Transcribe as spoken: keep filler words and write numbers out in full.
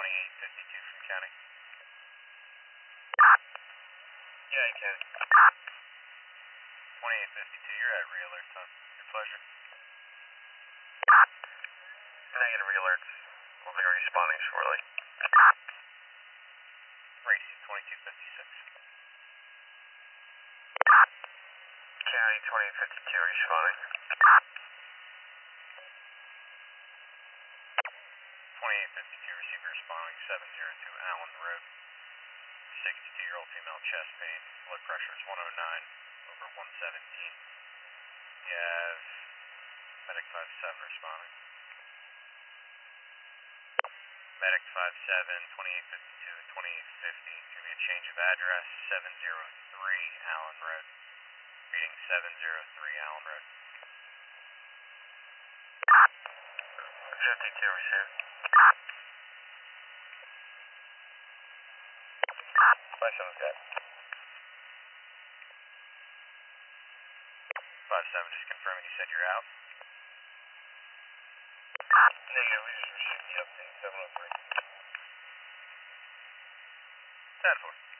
twenty-eight fifty-two from County. Yeah, you can. twenty-eight fifty-two, you're at re-alert time. Your pleasure. Negative re-alerts. We'll be responding shortly. Race, twenty-two fifty-six. County, twenty-eight fifty-two, responding. twenty-eight fifty-two, receiver responding, seven zero two Allen Road. sixty-two-year-old female chest pain, blood pressure is one oh nine over one seventeen. You have medic five seven responding. Medic five seven, twenty-eight fifty-two, twenty-eight fifty. Give me a change of address, seven zero three Allen Road. Reading seven zero three Allen Road. fifty-two received. five seven's good. five seven, just confirming you said you're out. Negative, we just received the update, seven oh three. ten four.